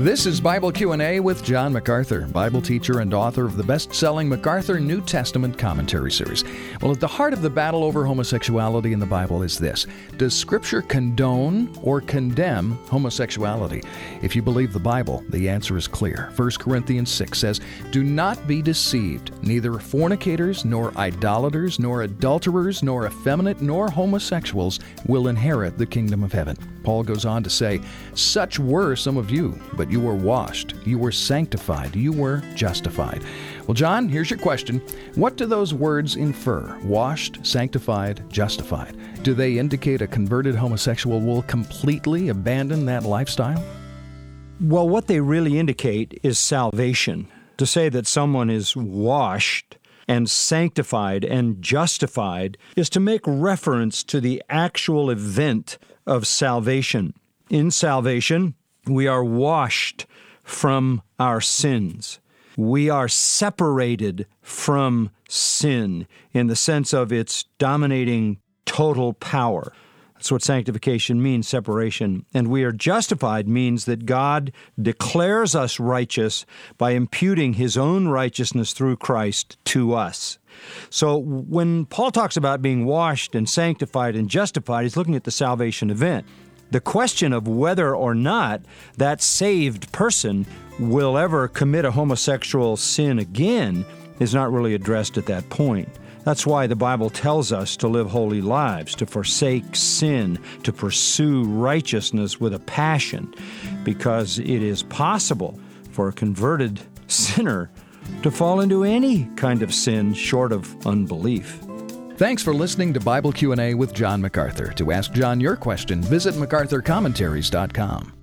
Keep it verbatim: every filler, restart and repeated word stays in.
This is Bible Q and A with John MacArthur, Bible teacher and author of the best-selling MacArthur New Testament Commentary Series. Well, at the heart of the battle over homosexuality in the Bible is this: does Scripture condone or condemn homosexuality? If you believe the Bible, the answer is clear. First Corinthians six says, "Do not be deceived. Neither fornicators, nor idolaters, nor adulterers, nor effeminate, nor homosexuals will inherit the kingdom of heaven." Paul goes on to say, "Such were some of you, but you were washed, you were sanctified, you were justified." Well, John, here's your question. What do those words infer? Washed, sanctified, justified. Do they indicate a converted homosexual will completely abandon that lifestyle? Well, what they really indicate is salvation. To say that someone is washed and sanctified and justified is to make reference to the actual event of salvation. In salvation, we are washed from our sins. We are separated from sin in the sense of its dominating total power. That's what sanctification means, separation. And we are justified means that God declares us righteous by imputing His own righteousness through Christ to us. So when Paul talks about being washed and sanctified and justified, he's looking at the salvation event. The question of whether or not that saved person will ever commit a homosexual sin again is not really addressed at that point. That's why the Bible tells us to live holy lives, to forsake sin, to pursue righteousness with a passion, because it is possible for a converted sinner to fall into any kind of sin short of unbelief. Thanks for listening to Bible Q and A with John MacArthur. To ask John your question, visit macarthur commentaries dot com.